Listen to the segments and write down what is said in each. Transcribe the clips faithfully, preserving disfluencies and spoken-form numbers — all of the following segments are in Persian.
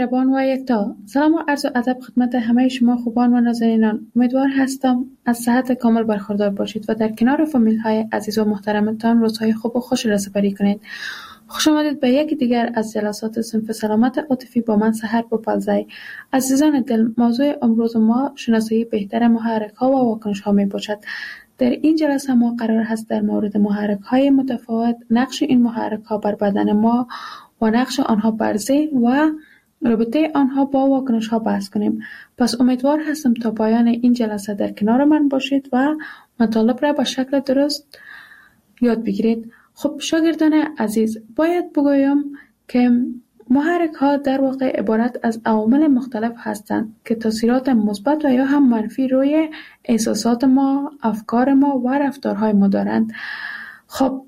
مهربان و یکتا. سلام و عرض ادب خدمت همه شما خوبان و نازنینان. امیدوار هستم از صحت کامل برخوردار باشید و در کنار فامیل های عزیز و محترمتان روزهای خوب و خوش را سپری کنید. خوش آمدید به یکی دیگر از جلسات صنف سلامت عاطفی با من سحر بوپلزی. عزیزان دل، موضوع امروز ما شناسایی بهتر محرک ها و واکنش ها می باشد. در این جلسه ما قرار است در مورد محرک های متفاوت، نقش این محرک ها بر بدن ما و نقش آنها بر ذهن و رابطه آنها با واکنش ها بحث کنیم. پس امیدوار هستم تا پایان این جلسه در کنار من باشید و مطالب را به شکل درست یاد بگیرید. خب شاگردان عزیز، باید بگویم که محرک ها در واقع عبارت از عوامل مختلف هستند که تاثیرات مثبت و یا هم منفی روی احساسات ما، افکار ما و رفتارهای ما دارند. خب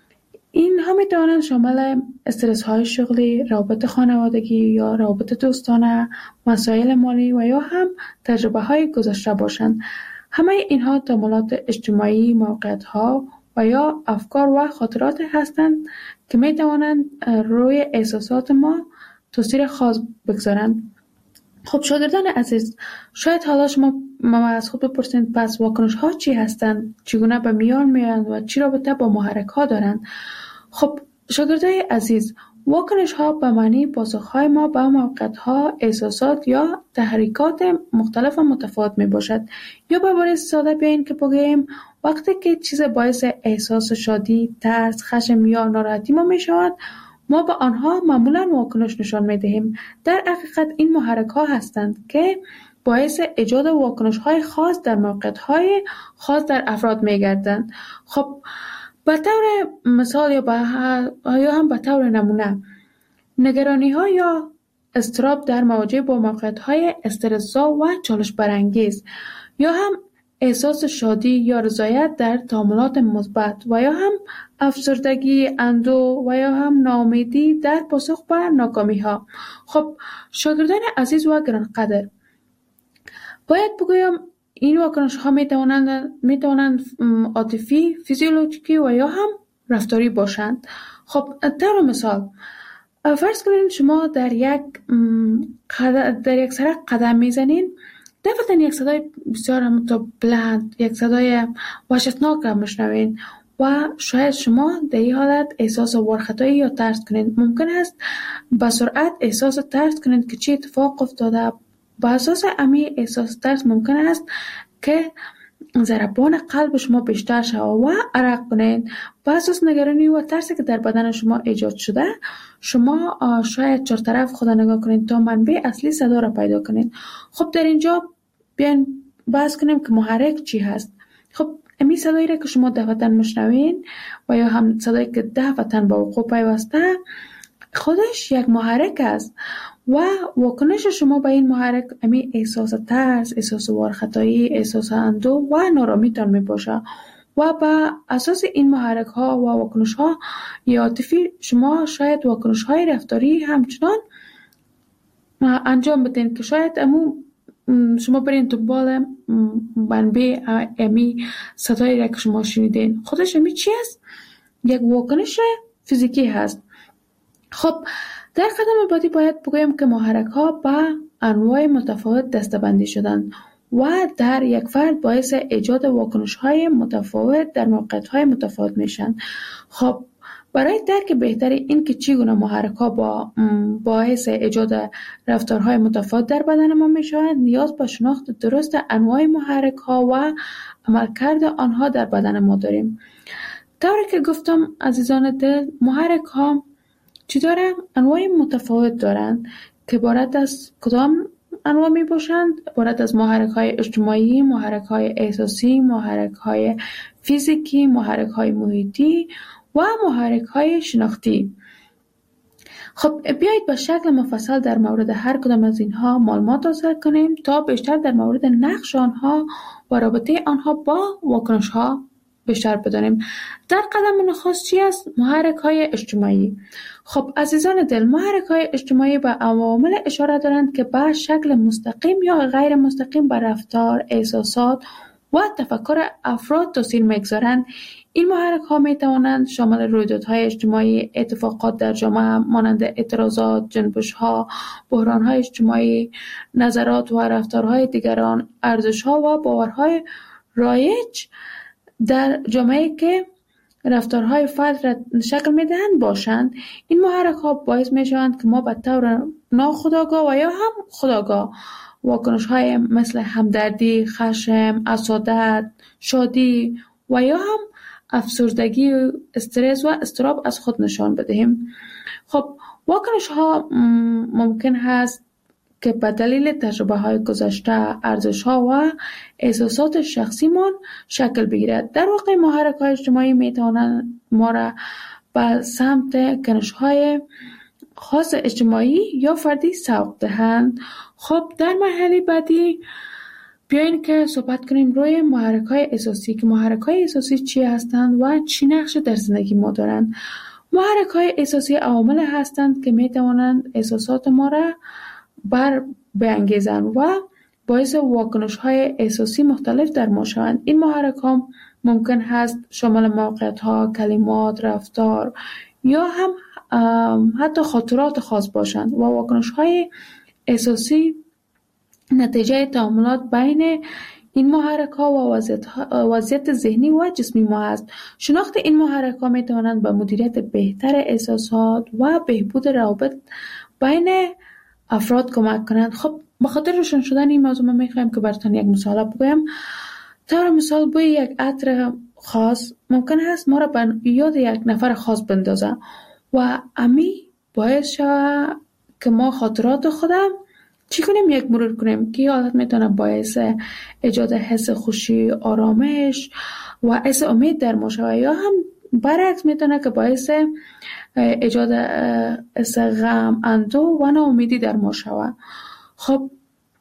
اینها می توانند شامل استرس های شغلی، روابط خانوادگی یا روابط دوستانه، مسائل مالی و یا هم تجربه های گذشته باشند. همه اینها تمایلات اجتماعی، موقعیت ها و یا افکار و خاطرات هستند که می توانند روی احساسات ما تاثیر خاص بگذارند. خب شاگردان عزیز، شاید حالا شما از خود بپرسید پس واکنش ها چی هستند؟ چگونه به میان میآیند و چی رابطه با محرک ها دارند؟ خب شاگردای عزیز، واکنش ها به معنی پاسخ های ما به موقعیت ها، احساسات یا تحریکات مختلف و متفاوت می باشد. یا به عبارت ساده بیاین که بگوییم وقتی که چیز باعث احساس شادی، ترس، خشم یا ناراحتی ما می شود، ما به آنها معمولا واکنش نشان می دهیم. در حقیقت این محرک ها هستند که باعث ایجاد واکنش های خاص در موقعیت های خاص در افراد می گردند. خب به طور مثال یا, یا هم به طور نمونه، نگرانی ها یا اضطراب در مواجهه با موقعیت های استرس‌زا و چالش برانگیز، یا هم احساس شادی یا رضایت در تعاملات مثبت و یا هم افسردگی، اندوه و یا هم ناامیدی در پاسخ به ناکامی ها. خب شاگردان عزیز و گرانقدر، باید بگویم این واکنش ها می توانند می توانند عاطفی، فیزیولوژیکی و یا هم رفتاری باشند. خب طور مثال، فرض کنید شما در یک در یک سرک قدم میزنین، دفعتا یک صدای بسیار همونطور بلند، یک صدای وحشتناک را میشنوین و شاید شما در این حالت احساس وارخطایی یا ترس کنید. ممکن است به سرعت احساس ترس کنید که چی اتفاق افتاده. با اساس امی احساس ترس ممکن است که ضربان قلب شما بیشتر شود و عرق کنید. با اساس نگرانی و ترسی که در بدن شما ایجاد شده، شما شاید چهار طرف خود نگاه کنید تا منبع اصلی صدا را پیدا کنید. خب در اینجا بیاین بحث کنیم که محرک چی هست. خب امی صدایی را که شما دفعتاً میشنوین و یا هم صدایی که دفعتاً با وقوع پیوسته، خودش یک محرک است و واکنش شما به این محرک امی احساس ترس، احساس وارخطایی، احساس اندوه و نارامیتان می باشه و با اساس این محرک ها و واکنش ها عاطفی شما شاید واکنش های رفتاری همچنان انجام بدین که شاید امو شما برین دنبال منبع امی صدایی را که شما شنیدین. خودش امی چی است؟ یک واکنش فیزیکی هست. خب در قدم بعدی باید بگویم که محرک ها به انواع متفاوت دسته‌بندی شدند و در یک فرد باعث ایجاد واکنش های متفاوت در موقعیت های متفاوت میشن. خب برای درک بهتر این که چگونه محرک ها با باعث ایجاد رفتارهای متفاوت در بدن ما میشوند، نیاز به شناخت درست انواع محرک ها و عملکرد آنها در بدن ما داریم. طوری که گفتم عزیزان دل، محرک ها چی دارن؟ انواع متفاوت دارند که عبارت از کدام انواع می باشند؟ عبارت از محرک های اجتماعی، محرک های احساسی، محرک های فیزیکی، محرک های محیطی و محرک های شناختی. خب بیایید به شکل مفصل در مورد هر کدام از اینها معلومات حاصل کنیم تا بیشتر در مورد نقش آنها و رابطه آنها با واکنش ها بیشتر بدانیم. در قدم نخست چی است؟ محرک های اجتماعی. خب عزیزان دل، محرک های اجتماعی به عوامل اشاره دارند که به شکل مستقیم یا غیر مستقیم به رفتار، احساسات و تفکر افراد تاثیر میگذارند. این محرک ها می توانند شامل رویدادهای اجتماعی، اتفاقات در جامعه مانند اعتراضات، جنبش ها، بحران های اجتماعی، نظرات و رفتارهای دیگران، ارزش ها و باورهای رایج در جامعه که رفتارهای فرد را شکل میدهند باشند. این محرک ها باعث می شوند که ما به طور ناخودآگاه و یا هم خودآگاه واکنش های مثل همدردی، خشم، حسادت، شادی و یا هم افسردگی، استرس و اضطراب از خود نشان بدهیم. خب واکنش ها ممکن هست که به دلیل تجربه های گذشته، ارزش ها و احساسات شخصیمان شکل بگیرد. در واقع محرک های اجتماعی می توانند ما را به سمت کنش های خاص اجتماعی یا فردی سوق دهند. خب در مرحله بعدی بیاین که صحبت کنیم روی محرک های احساسی، که محرک های احساسی چی هستند و چی نقش در زندگی ما دارند. محرک های احساسی عوامل هستند که می توانند احساسات ما را بر بانگیزند و باعث واکنش های احساسی مختلف در ما شوند. این محرک ها ممکن هست شامل موقعیت ها، کلمات، رفتار یا هم حتی خاطرات خاص باشند و واکنش های احساسی نتیجه تعاملات بین این محرک ها و وضعیت, وضعیت ذهنی و جسمی ما است. شناخت این محرک ها می توانند به مدیریت بهتر احساسات و بهبود روابط بین افراد کمک کنند. خب به خاطر روشن شدن این موضوع من میخوایم که براتون یک مثال بگویم. طور مثال بوی یک عطر خاص ممکن است ما را به یاد یک نفر خاص بندازه و امی باعث شود که ما خاطرات خودم چی کنیم؟ یک مرور کنیم که حالت میتونه باعث ایجاد حس خوشی، آرامش و حس امید در ما شود، یا هم برعکس میتونه که باعث ایجاد حس غم، اندوه و ناامیدی در ما شود. خب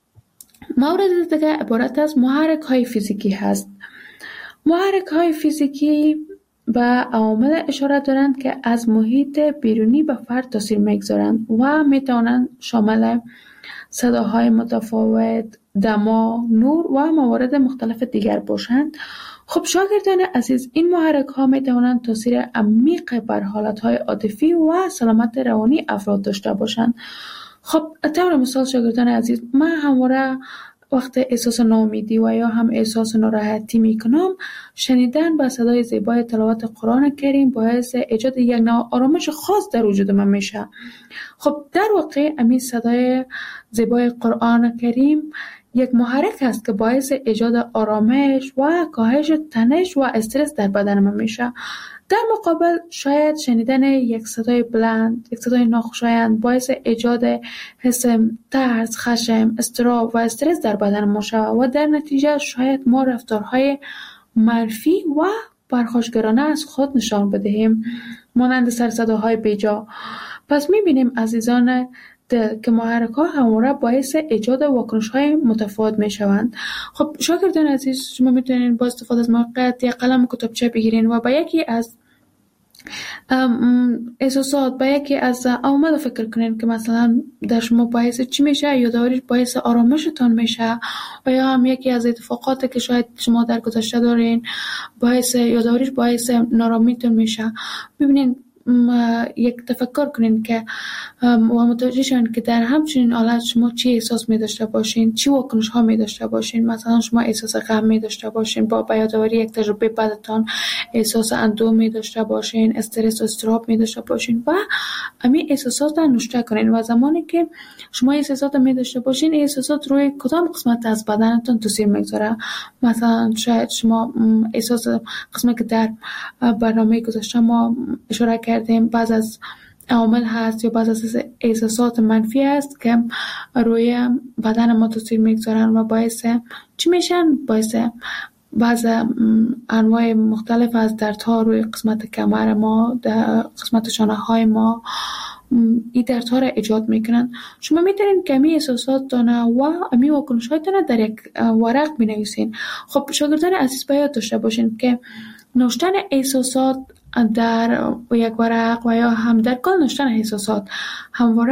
مورد دیگه عبارت از محرک های فیزیکی هست. محرک های فیزیکی به عوامل اشاره دارند که از محیط بیرونی به فرد تاثیر میگذارند و میتوانند شامل صداهای متفاوت، دما، نور و موارد مختلف دیگر باشند. خب شاگردان عزیز، این محرک ها می توانند تاثیر عمیق بر حالت های عاطفی و سلامت روانی افراد داشته باشند. خب طور مثال شاگردان عزیز، من همواره وقت احساس ناامیدی و یا هم احساس ناراحتی می کنم، شنیدن با صدای زیبای تلاوت قرآن کریم باعث ایجاد یک نوع آرامش خاص در وجود من میشه. خب در واقع همین صدای زیبای قرآن کریم یک محرک است که باعث ایجاد آرامش و کاهش تنش و استرس در بدن من میشه. در مقابل شاید شنیدن یک صدای بلند، یک صدای ناخوشایند باعث ایجاد حس ترس، خشم، اضطراب و استرس در بدن ما شود و در نتیجه شاید ما رفتارهای منفی و پرخاشگرانه از خود نشان بدهیم، مانند سرصداهای بیجا. پس میبینیم عزیزان که محرک ها همواره باعث ایجاد واکنش های متفاوت می شوند. خب شاگردان عزیز، شما میتونین با استفاده از موقعیت یا قلم و کتابچه بگیرین و با یکی از احساسات، با یکی از عوامل فکر کنین که مثلا در شما باعث چی میشه، یادآوریش باعث آرامشتان میشه، و یا هم یکی از اتفاقاتی که شاید شما در گذشته دارین باعث یادآوریش باعث نارامیتون میشه. ببینین یک تفکر کنین که و متوجه شین که در همچنین حالت شما چی احساس می داشته باشین، چی واکنش ها می داشته باشین. مثلا شما احساس غم می داشته باشین، با یادآوری یک تجربه بعدتان احساس اندوه می داشته باشین، استرس و اضطراب می داشته باشین و همین احساسات را نوشته کنین. و زمانی که شما احساسات می داشته باشین، احساسات روی کدام قسمت از بدنتون تاثیر میگذاره. مثلا شاید شما احساس قسمتی که در برنامه گذشته ما اشاره کردیم بعض از عوامل هست یا بعض از احساسات منفی هست که روی بدن ما تاثیر میگذارن و باعث چی میشن؟ باعث بعض انواع مختلف از دردها روی قسمت کمر ما، در قسمت شانه های ما این دردها را ایجاد میکنن. شما میتونین که امی احساسات دانه و امی واکنش های دانه در یک ورق بنویسین. خب شاگردان عزیز باید داشته باشین که نوشتن احساسات در یک ورق و یا هم در کل نوشتن احساسات همواره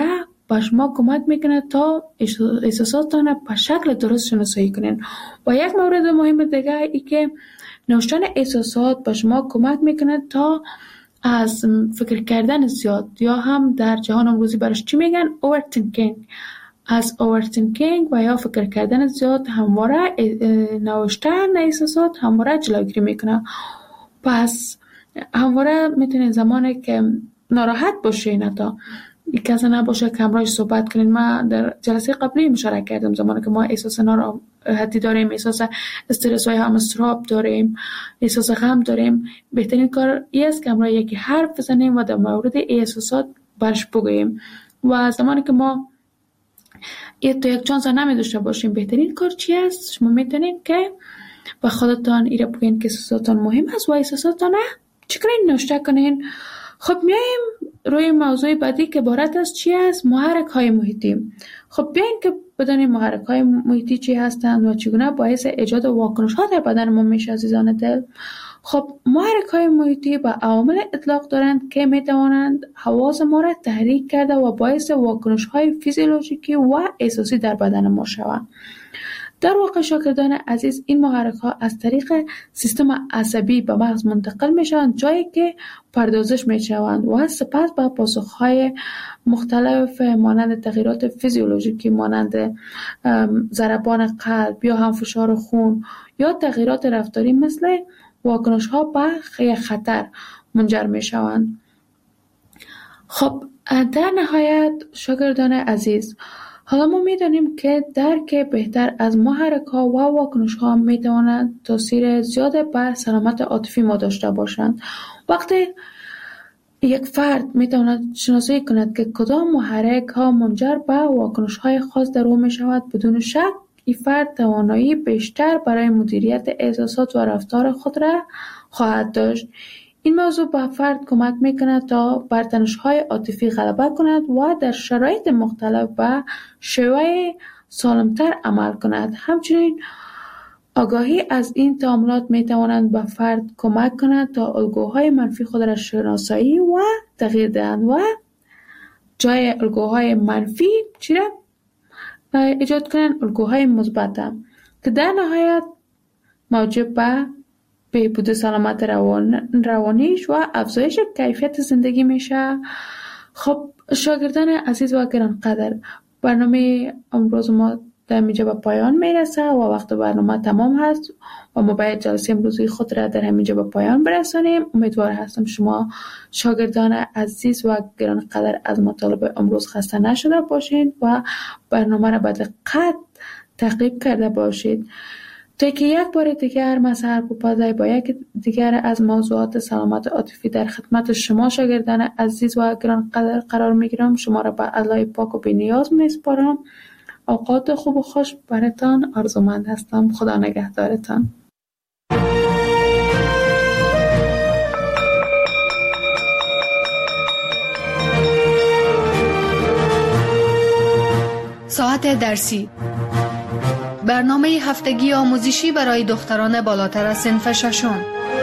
به شما کمک میکنه تا احساساتتان به شکل درست شناسایی کنین. و یک مورد مهم دیگه ای که نوشتن احساسات به شما کمک میکنه تا از فکر کردن زیاد، یا هم در جهان امروزی برش چی میگن، overthinking، از overthinking و یا فکر کردن زیاد همواره نوشتن احساسات همواره جلوگیری میکنه. پس همواره میتونین زمانی که ناراحت باشین، تا کسی نباشه که همراهش صحبت کنین. ما در جلسه قبلی مشارکت کردم زمانی که ما احساس ناراحتی داریم، احساس استرس و هم استراب داریم، احساس غم داریم، بهترین کار این است که همراه یکی حرف بزنیم و در مورد احساسات برش بگوییم. و زمانی که ما یک تو یک چانس نمی داشته باشیم، بهترین کار چی است؟ شما میتونین که با خودتان ایره بگین که احساساتان مهم است و احساساتان چی کنین؟ نوشته کنین. خب میایم روی موضوع بعدی که عبارت از چی است؟ محرک های محیطی. خب بیاین که بدانیم محرک های محیطی چی هستند و چگونه باعث ایجاد واکنش ها در بدن ما میشه. عزیزان دل، خب محرک های محیطی به عوامل اطلاق دارند که میتوانند حواس ما را تحریک کرده و باعث واکنش های فیزیولوژیکی و احساسی در بدن ما شوند. در واقع شاگردان عزیز، این محرک ها از طریق سیستم عصبی به مغز منتقل می شوند، جایی که پردازش می شوند و سپس به پاسخ های مختلف مانند تغییرات فیزیولوژیکی مانند ضربان قلب یا هم فشار خون یا تغییرات رفتاری مثل واکنش ها به خطر منجر می شوند. خب در نهایت شاگردان عزیز، حالا ما می‌دانیم که درک بهتر از محرک‌ها و واکنش‌ها می‌تواند تاثیر زیاد بر سلامت عاطفی ما داشته باشند. وقتی یک فرد می‌تواند شناسایی کند که کدام محرک‌ها منجر به واکنش‌های خاص در او می‌شود، بدون شک این فرد توانایی بیشتر برای مدیریت احساسات و رفتار خود را خواهد داشت. این موضوع به فرد کمک میکند تا بر تنش‌های عاطفی غلبه کند و در شرایط مختلف به شیوه سالمتر عمل کند. همچنین آگاهی از این تعاملات میتواند به فرد کمک کند تا الگوهای منفی خود را شناسایی و تغییر دهند و جای الگوهای منفی چی را ایجاد کنند؟ الگوهای مثبت که در نهایت موجب به بهبود سلامت روان روانیش و افزایش کیفیت زندگی میشه. خب شاگردان عزیز و گرانقدر، برنامه امروز ما در اینجا به پایان میرسه و وقت برنامه تمام هست و ما باید جلسه امروزی خود را در همینجا به پایان برسانیم. امیدوار هستم شما شاگردان عزیز و گرانقدر از مطالب امروز خسته نشده باشید و برنامه را به دقت تعقیب کرده باشید تا که یک بار دیگر من سحرپوپازی با یک دیگر از موضوعات سلامت عاطفی در خدمت شما شاگردان عزیز و گرانقدر قرار میگیرم. شما را به الله پاک و بی‌نیاز میسپارم. اوقات خوب و خوش براتان آرزومند هستم. خدا نگهدارتان. ساعت درسی، برنامه هفتگی آموزشی برای دختران بالاتر از صنف ششم.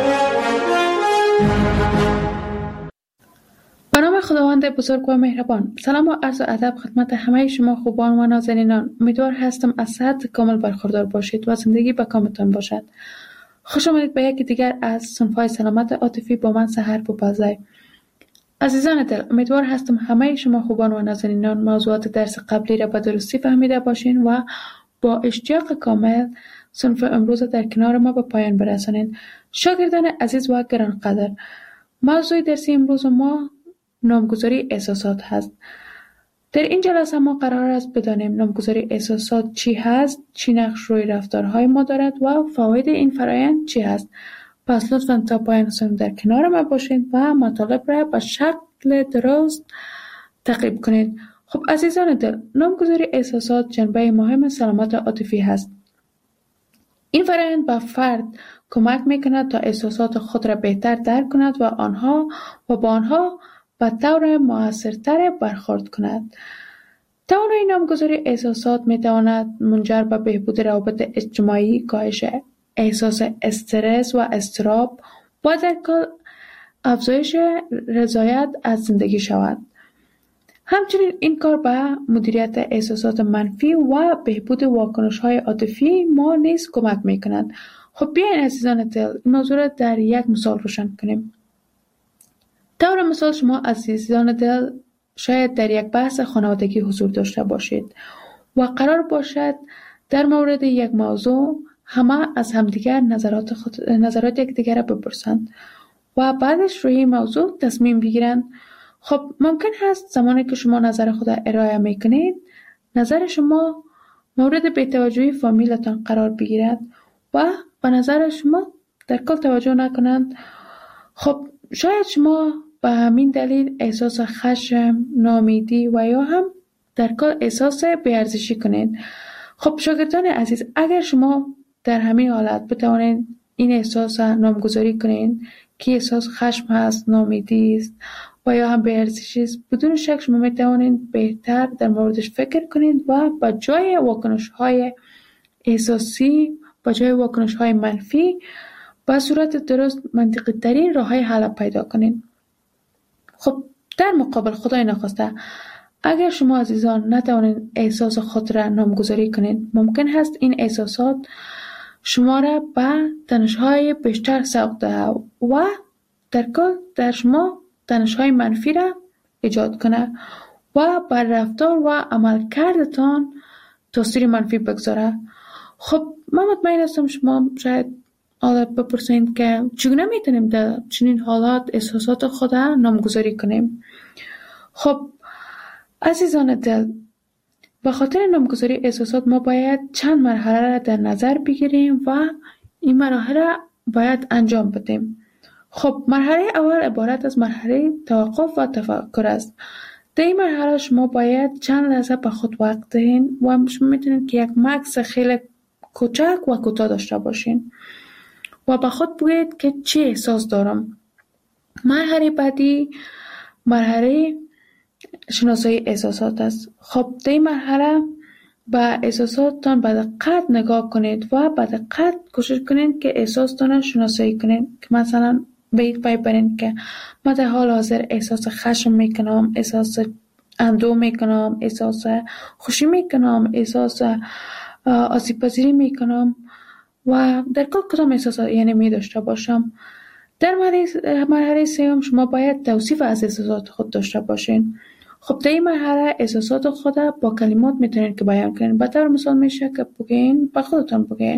به نام خداوند بزرگ و مهربان. سلام و عرض ادب خدمت همه شما خوبان و نازنینان. امیدوار هستم از صحت کامل برخوردار باشید و زندگی به کامتان باشد. خوش آمدید به یکی دیگر از صنف‌های سلامت عاطفی با من سحرپوپازی. عزیزان دل، امیدوار هستم همه شما خوبان و نازنینان موضوعات درس قبلی را به درستی فهمیده باشین و با اشتیاق کامل صنف امروز در کنار ما به پایان برسانید. شاگردان عزیز و گرانقدر، موضوع درسی امروز ما نامگذاری احساسات هست. در این جلسه ما قرار است بدانیم نامگذاری احساسات چی هست، چی نقش روی رفتارهای ما دارد و فواید این فرایند چی هست. پس لطفاً تا پایان صنف در کنار ما باشید و مطالب را به شکل درست تعقیب کنید. خب عزیزان دل، نامگذاری احساسات جنبه مهم سلامت عاطفی هست. این فرآیند به فرد کمک میکند تا احساسات خود را بهتر درک کند و آنها و با آنها به طور مؤثرتر برخورد کند. توانایی نامگذاری احساسات میتواند منجر به بهبود روابط اجتماعی، کاهش احساس استرس و اضطراب و در کل افزایش رضایت از زندگی شود. همچنین این کار به مدیریت احساسات منفی و بهبود واکنش‌های عاطفی ما نیز کمک می‌کند. خب بیاین عزیزان دل این موضوع را در یک مثال روشن کنیم. طور مثال شما عزیزان دل شاید در یک بحث خانوادگی حضور داشته باشید و قرار باشد در مورد یک موضوع همه از همدیگر نظرات خود نظرات یکدیگر را بپرسند و بعدش روی این موضوع تصمیم بگیرند. خب ممکن هست زمانی که شما نظر خود ارائه میکنید نظر شما مورد بی‌توجهی فامیلتان قرار بگیرد و به نظر شما در کل توجه نکنند. خب شاید شما به همین دلیل احساس خشم، ناامیدی و یا هم در کل احساس بی‌ارزشی کنید. خب شاگردان عزیز، اگر شما در همین حالت بتوانید این احساس نامگذاری کنید که احساس خشم هست، ناامیدی است و یا هم بی‌ارزشی است، بدون شک شما میتوانید بهتر در موردش فکر کنید و با جای واکنش‌های احساسی، با جای واکنش‌های منفی با صورت درست منطقی ترین راه‌های حل پیدا کنید. خب در مقابل خدای نخواسته اگر شما عزیزان نتوانید احساس خود را نامگذاری کنید، ممکن هست این احساسات شما را به تنش‌های بیشتر سوق دهد و در کل در شما تنش‌های منفی را ایجاد کنه و بر رفتار و عملکردتان تاثیر منفی بگذاره. خب من مطمئن هستم شما شاید حالا بپرسید که چگونه میتونیم در چنین حالات احساسات خود را نامگذاری کنیم. خب عزیزان دل، به خاطر نامگذاری احساسات ما باید چند مرحله را در نظر بگیریم و این مراحل را باید انجام بدیم. خب مرحله اول عبارت از مرحله توقف و تفکر است. در این مرحله شما باید چند لحظه به خود وقت دهید و شما میتونید که یک مکث خیلی کوچک و کوتاه داشته باشین و به خود بگویید که چه احساس دارم. مرحله بعدی مرحله شناسایی احساسات است. خب در این مرحله به احساساتتان به دقت نگاه کنید و به دقت کوشش کنید که احساستان شناسایی کنید که مثلا به این پی برین که من در حال حاضر احساس خشم میکنم، احساس اندوه میکنم، احساس خوشی میکنم، احساس آسیب پذیری میکنم و در کل کدام احساسات یعنی می داشته باشم. در مرحله سوم شما باید توصیف از احساسات خود داشته باشین. خب در این مرحله احساسات خود با کلمات میتونید که بیان کنین. به طور مثال میشه که بگین، به خودتان بگین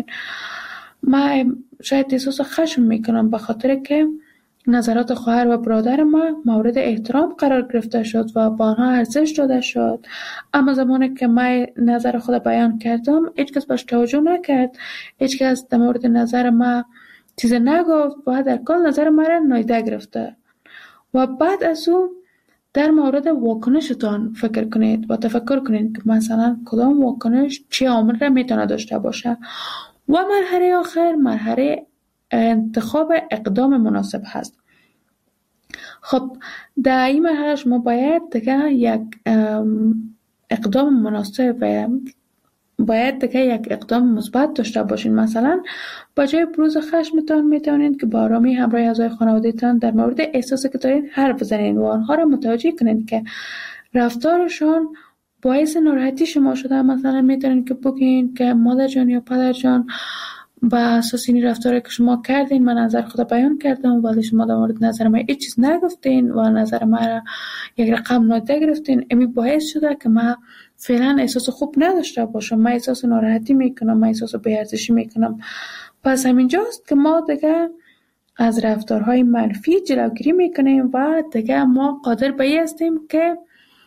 من شاید احساس خشم میکنم به خاطر که نظرات خواهر و برادر ما مورد احترام قرار گرفته شد و با آنها ارزش داده شد، اما زمانی که من نظر خود بیان کردم هیچ کس بهش توجه نکرد، هیچ کس در مورد نظر ما چیز نگفت و در کل نظر ما را نادیده گرفته. و بعد از اون در مورد واکنشتان فکر کنید و تفکر کنید که مثلا کدام واکنش چه عامل را میتونه داشته باشه. و مرحله آخر مرحله انتخاب اقدام مناسب هست. خب در این مرحله شما باید دیگه یک اقدام مناسب و باید دیگه یک اقدام مثبت داشته باشین. مثلا با جای بروز خشمتان میتونید که با آرامی همراه اعضای خانواده‌تان در مورد احساسی که دارین حرف بزنید و آنها را متوجه کنید که رفتارشان باعث ناراحتی شما شده. مثلا میتونید که بگین که مادر جان یا پدر جان با اساس این رفتاری که شما کردین من نظر خود بیان کردم ولی شما در مورد نظر من هیچ چیز نگفتین و نظر من را یک رقم نادیده گرفتین. امی باعث شده که من فعلا احساس خوب نداشته باشم، من احساس ناراحتی میکنم، من احساس بی‌ارزشی میکنم. پس همینجاست که ما دیگه از رفتارهای منفی جلوگیری میکنیم و دیگه ما قادر به این هستیم که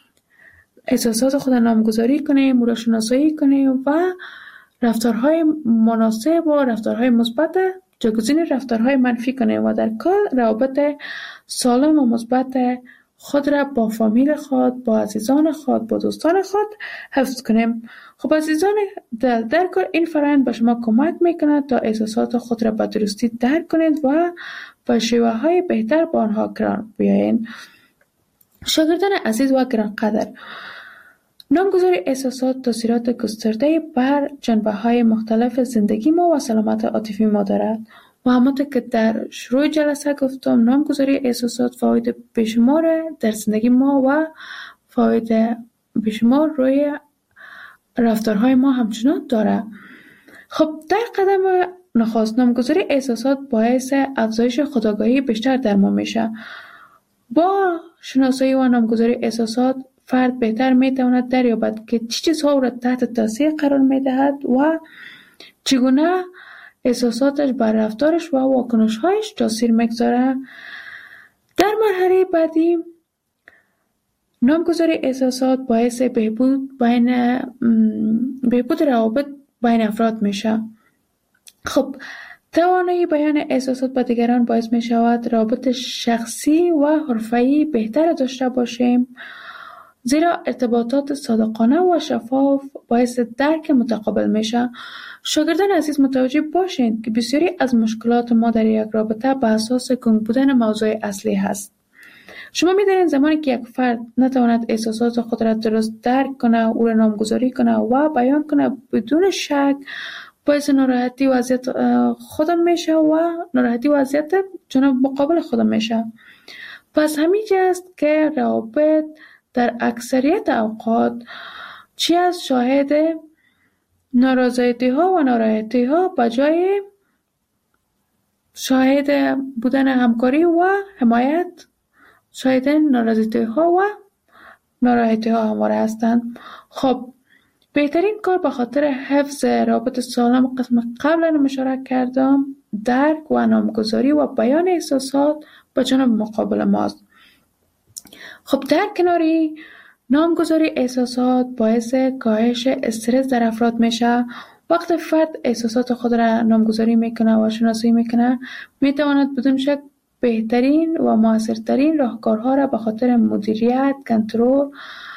احساسات خود نامگذاری کنیم، او را شناسایی کنیم و رفتارهای مناسب و رفتارهای مثبت جایگزین رفتارهای منفی کنیم و در کل روابط سالم و مثبت خود را با فامیل خود، با عزیزان خود، با دوستان خود حفظ کنیم. خب عزیزان در در کل این فرآیند به شما کمک میکنه تا احساسات خود را به درستی درک کنید و با شیوه های بهتر با آنها کنار بیایید. شاگردان عزیز و گرانقدر، نامگذاری احساسات تاثیرات گسترده بر جنبه‌های مختلف زندگی ما و سلامت عاطفی ما دارد و همانطور که در شروع جلسه گفتم نامگذاری احساسات فواید بیشمار در زندگی ما و فاید بیشمار روی رفتارهای ما همچنان داره. خب در قدم نخست نامگذاری احساسات باعث افزایش خودآگاهی بیشتر در ما میشه. با شناسایی و نامگذاری احساسات فرد بهتر میتواند دریابد که چه چیزها او را تحت تاثیر قرار میدهد و چگونه احساساتش بر رفتارش و واکنش‌هایش تاثیر میگذاره. در مرحله بعدی نامگذاری احساسات باعث بهبود بین بهبود روابط بین افراد میشه. خب توانایی بیان احساسات با دیگران باعث می شود روابط شخصی و حرفه‌ای بهتر داشته باشیم، زیرا ارتباطات صادقانه و شفاف باعث درک متقابل میشه. شاگردان عزیز متوجه باشید که بسیاری از مشکلات ما در یک رابطه به اساس گنگ بودن موضوع اصلی هست. شما می‌دانید زمانی که یک فرد نتواند احساسات خود را درست درک کنه، او را نامگذاری کنه و بیان کنه، بدون شک باعث ناراحتی وضعیت خودم میشه و ناراحتی وضعیت جناب مقابل خودم میشه. پس همیشه است که روابط در اکثریت اوقات چی از شاهد نارضایتی ها و ناراحتی ها بجای شاهد بودن همکاری و حمایت شاهد نارضایتی ها و ناراحتی ها همواره هستند. خب بهترین کار به خاطر حفظ رابط سالم قسم قبلا اشاره کردم درک و نامگذاری و بیان احساسات به جانب مقابل ماست. خب در کناری نامگذاری احساسات باعث کاهش استرس در افراد میشه. وقتی فرد احساسات خود را نامگذاری میکنه و شناسایی میکنه میتواند بدون شک بهترین و موثرترین راهکارها را به خاطر مدیریت، کنترل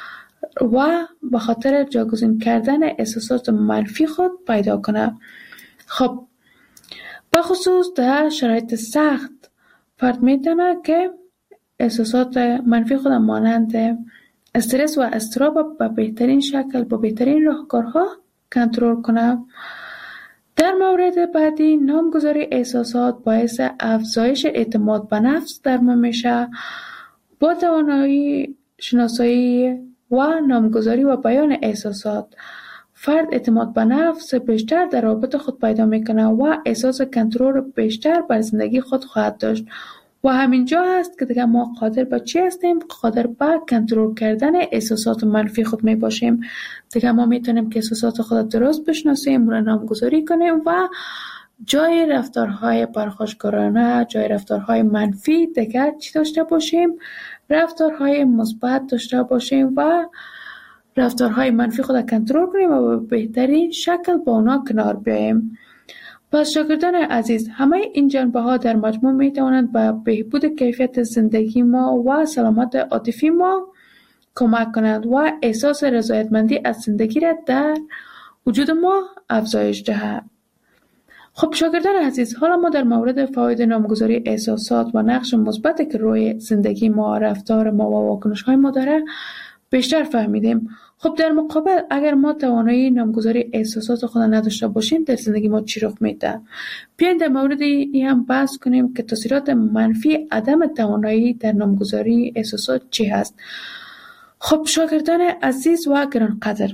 و به خاطر جاگزین کردن احساسات منفی خود پیدا کنه. خب به خصوص در شرایط سخت فرد میتونه که احساسات منفی خود مانند استرس و اضطراب به بهترین شکل با بهترین راهکارها کنترل کنه. در مورد بعدی نامگذاری احساسات باعث افزایش اعتماد به نفس در ما میشه. با توانایی شناسایی و نامگذاری و بیان احساسات فرد اعتماد به نفس بیشتر در رابطه خود پیدا میکنه و احساس کنترل بیشتر بر زندگی خود خواهد داشت و همینجا هست که دیگه ما قادر به چی هستیم؟ قادر به کنترل کردن احساسات منفی خود می باشیم. دیگه ما میتونیم که احساسات خود درست بشناسیم، را نامگذاری کنیم و جای رفتارهای پرخاشگرانه، جای رفتارهای منفی دیگر چی داشته باشیم؟ رفتارهای مثبت داشته باشیم و رفتارهای منفی خود کنترل کنیم و به بهترین شکل با اونا کنار بیاییم. پس شاگردان عزیز، همه این جنبه ها در مجموع می توانند به بهبود کیفیت زندگی ما و سلامت عاطفی ما کمک کنند و احساس رضایتمندی از زندگی را در وجود ما افزایش دهند. خب شاگردان عزیز، حالا ما در مورد فواید نامگذاری احساسات و نقش مثبتی که روی زندگی ما، رفتار ما و واکنش های ما داره بیشتر فهمیدیم. خب در مقابل اگر ما توانایی نامگذاری احساسات خود نداشته باشیم در زندگی ما چی رخ میده؟ بیاین در مورد این هم بحث کنیم که تاثیرات منفی عدم توانایی در نامگذاری احساسات چی هست. خب شاگردان عزیز و گرانقدر،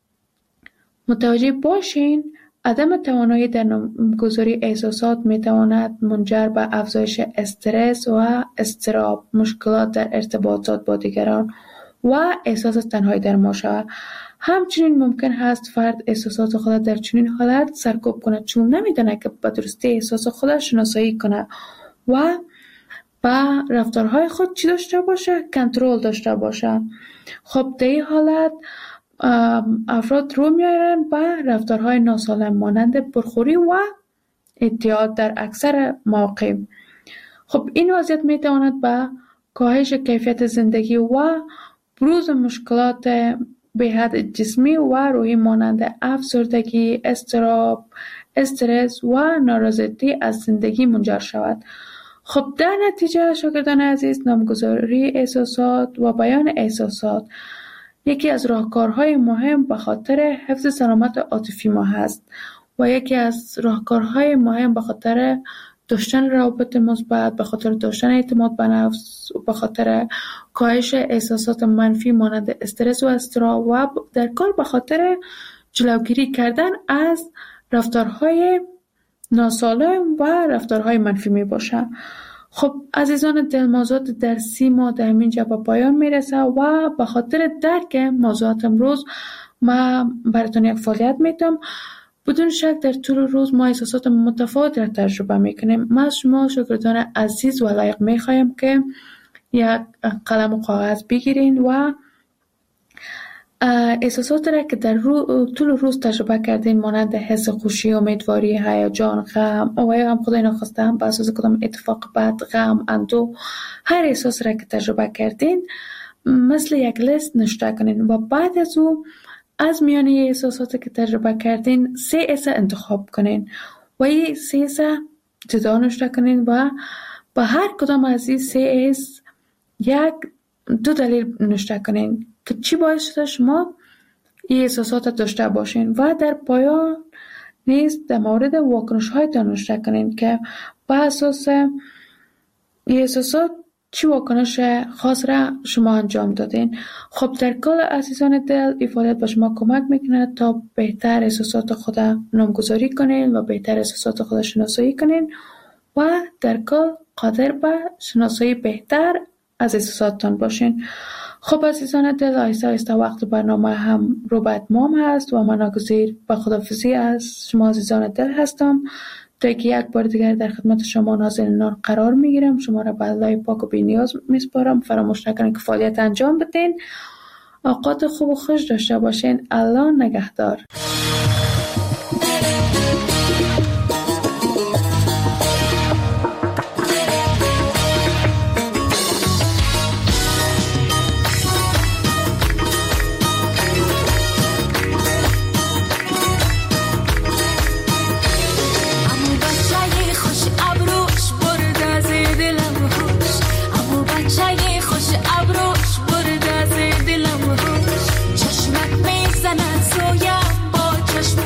متوجه باشین عدم توانایی در نامگذاری احساسات میتواند منجر به افزایش استرس و اضطراب، مشکلات در ارتباطات با دیگران و احساس تنهایی در ما شود. همچنین ممکن هست فرد احساسات خود در چنین حالت سرکوب کنه چون نمیدونه که به درستی احساس خودش شناسایی کنه و با رفتارهای خود چی داشته باشه؟ کنترل داشته باشه. خب در این حالت افراد رو میارن به رفتارهای ناسالم مانند پرخوری و اعتیاد در اکثر مواقع. خب این وضعیت میتواند به کاهش کیفیت زندگی و بروز مشکلات به حد جسمی و روحی مانند افسردگی، اضطراب، استرس و نارضایتی از زندگی منجر شود. خب در نتیجه شاگردان عزیز، نامگذاری احساسات و بیان احساسات یکی از راهکارهای مهم به خاطر حفظ سلامت عاطفی ما هست و یکی از راهکارهای مهم به خاطر داشتن روابط مثبت، به خاطر داشتن اعتماد به نفس، به خاطر کاهش احساسات منفی مانند استرس و اضطراب و در کل به خاطر جلوگیری کردن از رفتارهای ناسالم و رفتارهای منفی می باشه. خب عزیزان دل، موضوعات درسی ما در اینجا به پایان میرسه و به خاطر درک موضوعات امروز ما براتون یک فعالیت میتم. بدون شک در طول روز ما احساسات متفاوت را تجربه میکنیم. ما از شما شاگردان عزیز و لایق میخوایم که یک قلم و کاغذ بگیرین و احساسات را که در رو طول روز تجربه کردین مانند حس خوشی، امیدواری، هیجان، غم و یا هم خدای نخواسته هم به اساس کدام اتفاق بد، غم، اندوه، هر احساس را که تجربه کردین مثل یک لیست نوشته کنین و بعد از او از میانه احساساتی که تجربه کردین سه اس انتخاب کنین و این سه اس جدا نوشته کنین و با هر کدام از این سه اس یک دو دلیل نوشته کنین که چی باعث شده شما این احساسات داشته باشین و در پایان نیز در مورد واکنش هایتان نوشته کنین که با اساس این احساسات چی واکنش خاص را شما انجام دادین. خب در کل عزیزان دل، این فعالیت به شما کمک میکنه تا بهتر احساسات خود نامگذاری کنین و بهتر احساسات خود شناسایی کنین و در کل قادر به شناسایی بهتر از احساساتتان باشین. خب عزیزان دل، آیسته آیسته وقت برنامه هم رو به اتمام هست و من ناگزیر به خداحافظی از شما عزیزان دل هستم تا که یک بار دیگر در خدمت شما نازنینان قرار میگیرم. شما را به الله پاک و بی‌نیاز میسپارم. فراموش نکنید که فعالیت انجام بدین. اوقات خوب و خوش داشته باشین. الله نگهدار. چشمک میزند سویم با چشم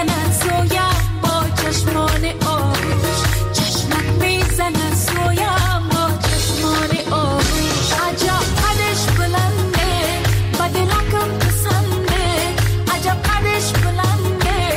زند